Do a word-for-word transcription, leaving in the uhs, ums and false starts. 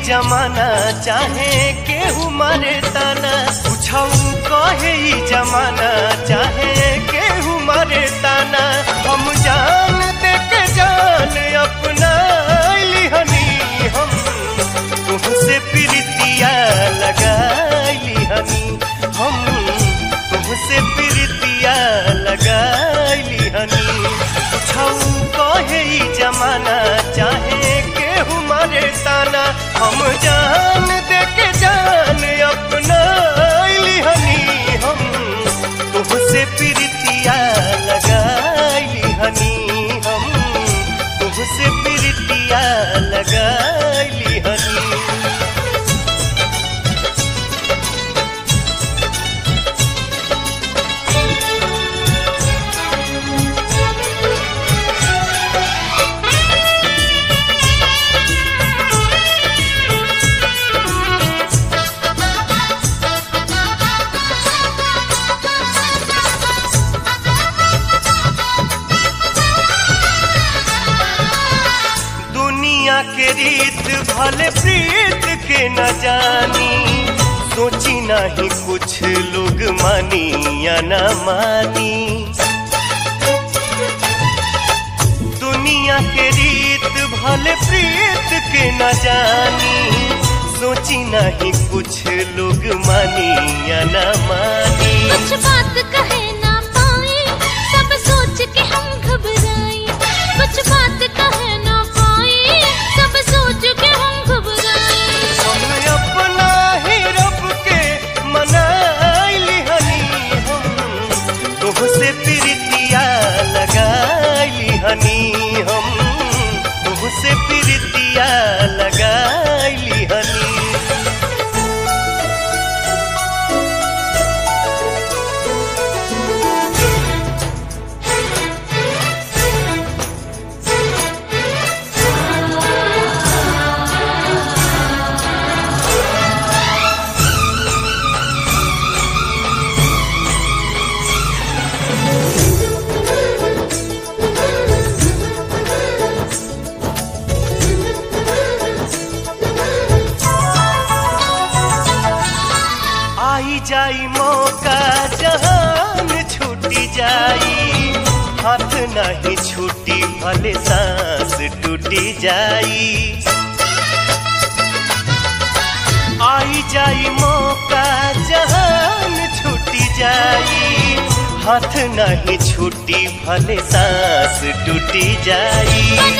जमाना चाहे केहू मारे ताना, पूछऊ कहे जमाना चाहे केहू मारे ताना। हम जान दे के जान अपना लिहनी, हम तुमसे प्रीतिया लगाई हनी, हम तुमसे प्रीतिया लगाई हनी। पूछऊ कहे जमाना चाहे केहू मारे ताना, हम जान दे के जान अपना लिहनी, हम तुमसे प्रीतिया लगाई हनी, हम तुमसे प्रीतिया लगाई हनी। के रीत भले प्रीत के न जानी, सोची नहीं कुछ लोग मानी या न मानी। दुनिया के रीत भले प्रीत के न जानी, सोची नहीं कुछ लोग मानी या न मानी। कुछ बात कहे ना पाए सब सोच के हम घबराए, कुछ बात कहे ना पाए सब सोच के हम घबराए। हम अपना ही रब के मनाई हनी, हम तुमसे प्रीतिया लगाई हनी, हम तुमसे प्रीतिया लगाई हनी। आई जाई मौका जहान छूटी जाई, हाथ नहीं छूटी भले सांस टूटी जाई। आई जाई मौका जहान छूटी जाई, हाथ नहीं छूटी भले सांस टूटी जाई।